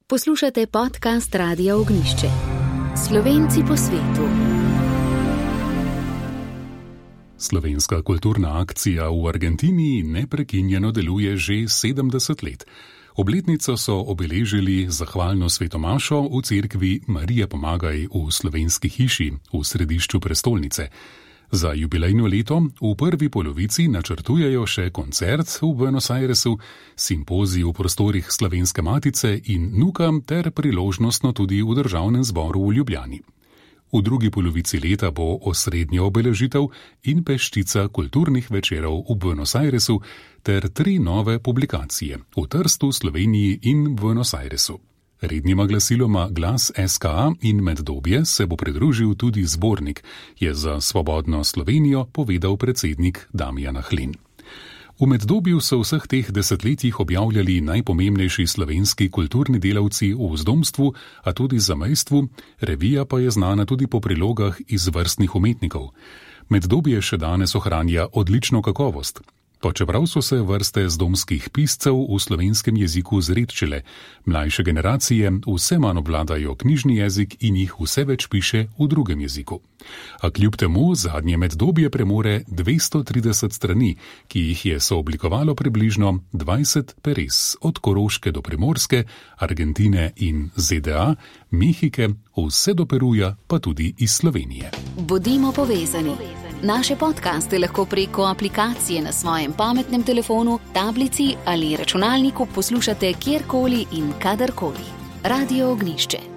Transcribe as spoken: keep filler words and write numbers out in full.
Poslušate podcast Radia Ognjišče. Slovenci po svetu. Slovenska kulturna akcija v Argentini neprekinjeno deluje že sedemdeset let. Obletnico so obeležili zahvalno svetomašo v cerkvi Marija Pomagaj v Slovenski hiši v središču prestolnice. Za jubilejno leto v prvi polovici načrtujejo še koncert v Buenos Airesu, simpozij v prostorih Slovenske matice in Nuka ter priložnostno tudi v Državnem zboru v Ljubljani. V drugi polovici leta bo osrednja obeležitev in peščica kulturnih večerov v Buenos Airesu ter tri nove publikacije v Trstu, Sloveniji in Buenos Airesu. Rednima glasiloma Glas S K A in Meddobje se bo pridružil tudi zbornik, je za Svobodno Slovenijo povedal predsednik Damijan Ahlin. V Meddobju so vseh teh desetletjih objavljali najpomembnejši slovenski kulturni delavci v vzdomstvu, a tudi zamejstvu, revija pa je znana tudi po prilogah izvrstnih umetnikov. Meddobje še danes ohranja odlično kakovost. Pa čeprav so se vrste zdomskih piscev v slovenskem jeziku zredčile, mlajše generacije vse manj obvladajo knjižni jezik in jih vse več piše v drugem jeziku. A kljub temu zadnje Meddobje premore dvesto trideset strani, ki jih je sooblikovalo približno dvajset peres, od Koroške do Primorske, Argentine in Z D A, Mehike, vse do Peruja, pa tudi iz Slovenije. Bodimo povezani. Naše podcaste lahko preko aplikacije na svojem pametnem telefonu, tablici ali računalniku poslušate kjerkoli in kadarkoli. Radio Ognjišče.